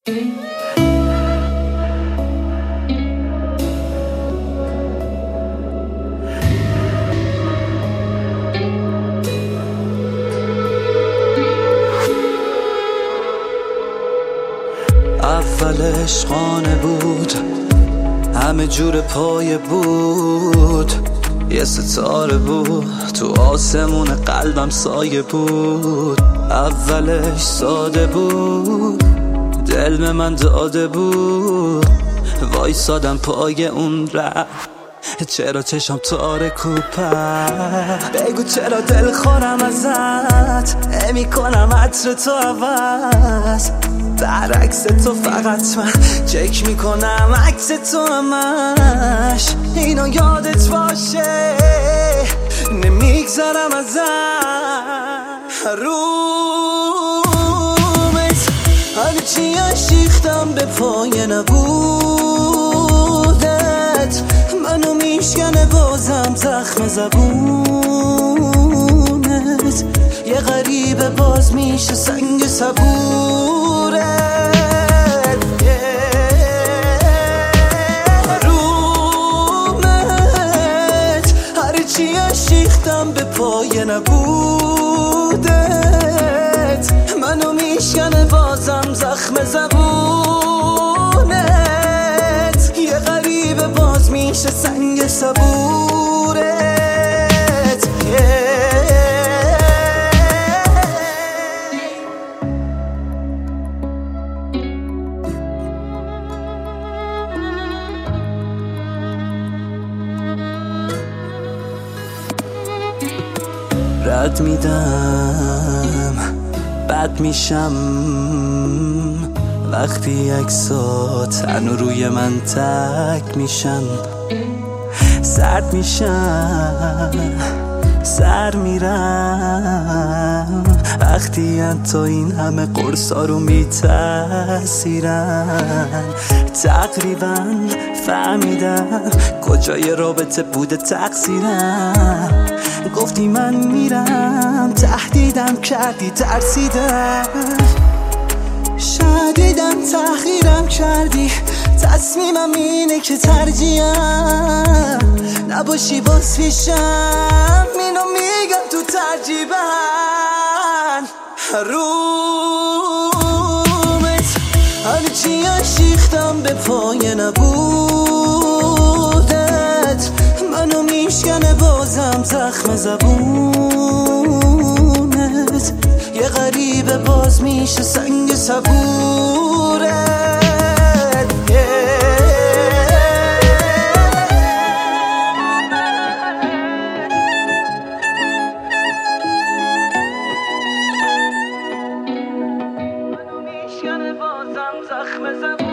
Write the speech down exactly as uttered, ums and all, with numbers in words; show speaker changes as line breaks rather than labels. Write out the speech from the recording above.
اولش خانه بود، همه جور پایه بود، یه ستاره بود تو آسمون قلبم سایه بود. اولش ساده بود، دل به من داده بود، وایسادم پای اون ره. چرا چشم تارک و پر، بگو چرا دل خورم ازت، نمی کنم عطر تو عوض، برعکس تو فقط من چک میکنم عکس تو همش. اینو یادت باشه نمیگذرم ازت، رومت هرچی اشیختم به پای نبودت، منو میشکنه بازم زخم زبونت، یه غریبه باز میشه سنگ صبورت. رومت هرچی اشیختم به پای نبودت، منو میشکنه بازم زخم زبونت، یه غریبه باز میشه سنگ صبورت. رد میدم بد میشم وقتی عکسات تنو روی من تک میشن، سرد میشم سر میرم وقتی تو این همه قرصا رو میتاثیرن. تقریبا فهمیدم کجای رابطه بوده تقصیرم، گفتی من میرم تهدیدم کردی ترسیدم، شدیدم تحقیرم کردی، تصمیمم اینه که ترجیحم نباشی باز پیشم، اینو میگم تو ترجیبم. رومت هرچی اشیختم به پای نبودت، منو میشکنه بازم زخم زبونت، یه غریبه باز میشه سنگ صبورت. منو میشکنه بازم زخم زبونت.